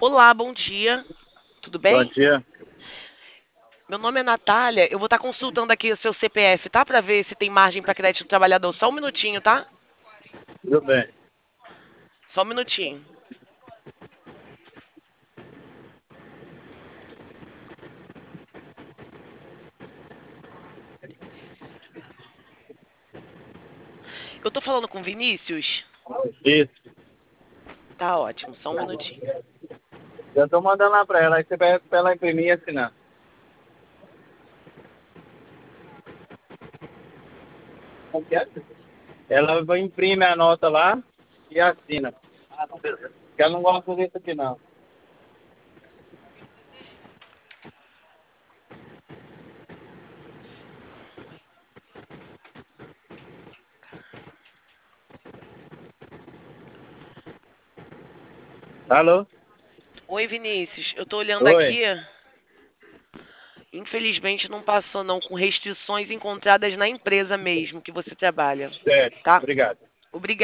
Olá, bom dia. Tudo Bom bem? dia. Meu nome é Natália. Eu vou estar consultando aqui o seu CPF, tá? Para ver se tem margem para crédito do trabalhador. Só um minutinho, tá? Tudo bem. Só um minutinho. Eu tô falando com o Vinícius? Isso. Tá ótimo, só um minutinho. Eu tô mandando lá pra ela, aí você vai pra ela imprimir e assinar. Como que é? Ela vai imprimir a nota lá e assina. Ah, não, beleza. Porque ela não gosta disso aqui, não. Alô? Oi, Vinícius. Eu tô olhando Oi. aqui. Infelizmente não passou não, com restrições encontradas na empresa mesmo que você trabalha, Certo. tá? Obrigado. Obrigada.